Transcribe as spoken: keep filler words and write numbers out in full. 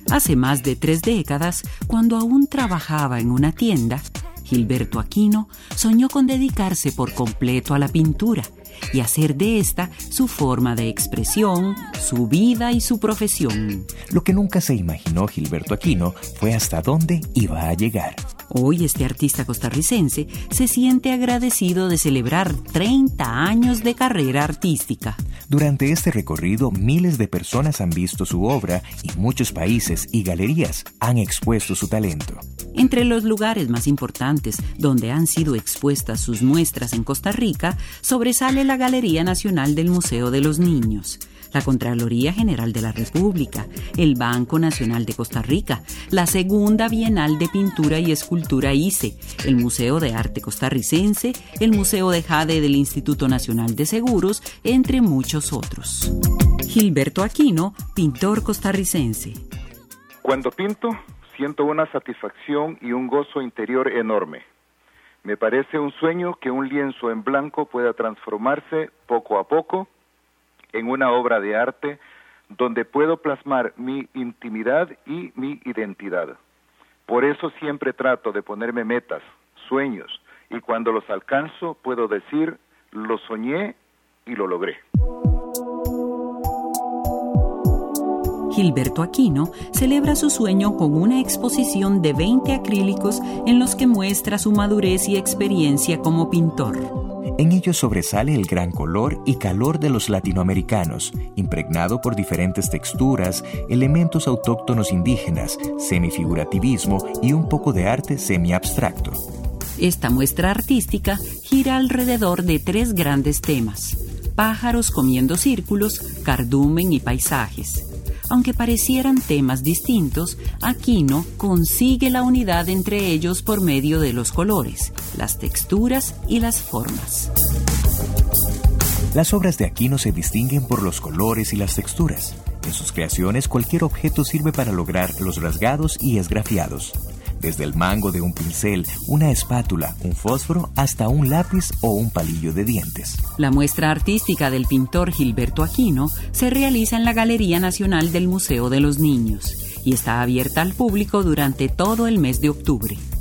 Hace más de tres décadas, cuando aún trabajaba en una tienda, Gilberto Aquino soñó con dedicarse por completo a la pintura y hacer de esta su forma de expresión, su vida y su profesión. Lo que nunca se imaginó Gilberto Aquino fue hasta dónde iba a llegar. Hoy este artista costarricense se siente agradecido de celebrar treinta años de carrera artística. Durante este recorrido, miles de personas han visto su obra y muchos países y galerías han expuesto su talento. Entre los lugares más importantes donde han sido expuestas sus muestras en Costa Rica, sobresale la Galería Nacional del Museo de los Niños, la Contraloría General de la República, el Banco Nacional de Costa Rica, la Segunda Bienal de Pintura y Escultura I C E, el Museo de Arte Costarricense, el Museo de Jade del Instituto Nacional de Seguros, entre muchos otros. Gilberto Aquino, pintor costarricense. Cuando pinto, siento una satisfacción y un gozo interior enorme. Me parece un sueño que un lienzo en blanco pueda transformarse poco a poco en una obra de arte donde puedo plasmar mi intimidad y mi identidad. Por eso siempre trato de ponerme metas, sueños, y cuando los alcanzo puedo decir, lo soñé y lo logré. Gilberto Aquino celebra su sueño con una exposición de veinte acrílicos en los que muestra su madurez y experiencia como pintor. En ellos sobresale el gran color y calor de los latinoamericanos, impregnado por diferentes texturas, elementos autóctonos indígenas, semifigurativismo y un poco de arte semiabstracto. Esta muestra artística gira alrededor de tres grandes temas: pájaros comiendo círculos, cardumen y paisajes. Aunque parecieran temas distintos, Aquino consigue la unidad entre ellos por medio de los colores, las texturas y las formas. Las obras de Aquino se distinguen por los colores y las texturas. En sus creaciones, cualquier objeto sirve para lograr los rasgados y esgrafiados. Desde el mango de un pincel, una espátula, un fósforo, hasta un lápiz o un palillo de dientes. La muestra artística del pintor Gilberto Aquino se realiza en la Galería Nacional del Museo de los Niños y está abierta al público durante todo el mes de octubre.